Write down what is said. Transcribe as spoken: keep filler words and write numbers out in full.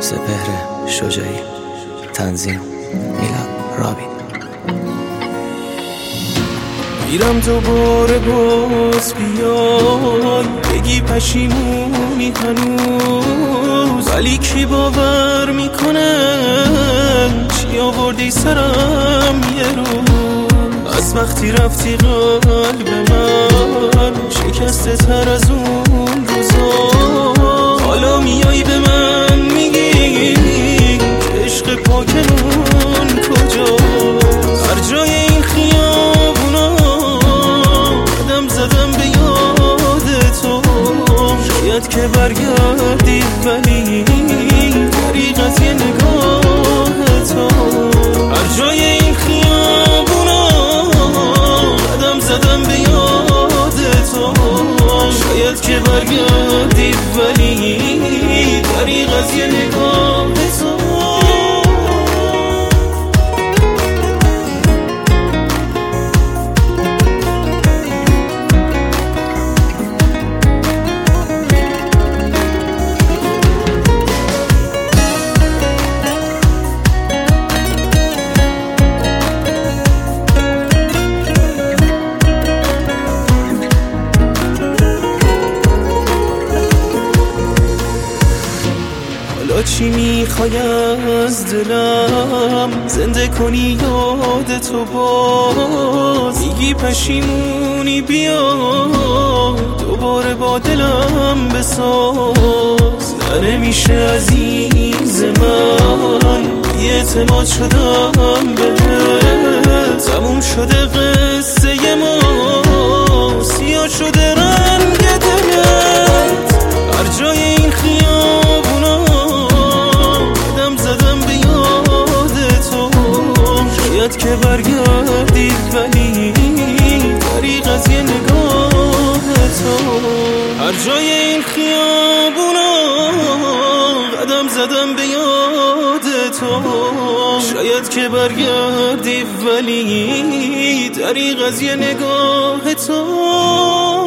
سپهر شجاعی. تنظیم میلاد رابین. میرم دوباره باز بیای بگی پشیمونی هنوز، ولی کی باور میکنه چی آوردی سرم یه روز. از وقتی رفتی قلب من شکسته تر از اون روزا، حالا میای به من میگی عشق پاکمون کجا. هر جای این خیابونا قدم زدم به یاد تو، شاید که برگردی ولی طریق از یه نگاه تو. هر جای این خیابونا قدم زدم به یاد تو، شاید که برگردی ولی طریق از یه نگاه تو. چی میخوای از دلم زنده کنی یاد تو باز، میگی پشیمونی بیا دوباره با دلم بساز. نمیشه عزیز من اعتماد شدم بهت، تموم شده قصه ما، سیاه شده رنگ دلت. هر جای این خیابونا شاید که برگردی ولی طریق از یه نگاه تو. هر جای این خیابونا قدم زدم به یاد تو، شاید که برگردی ولی طریق از یه نگاه تو.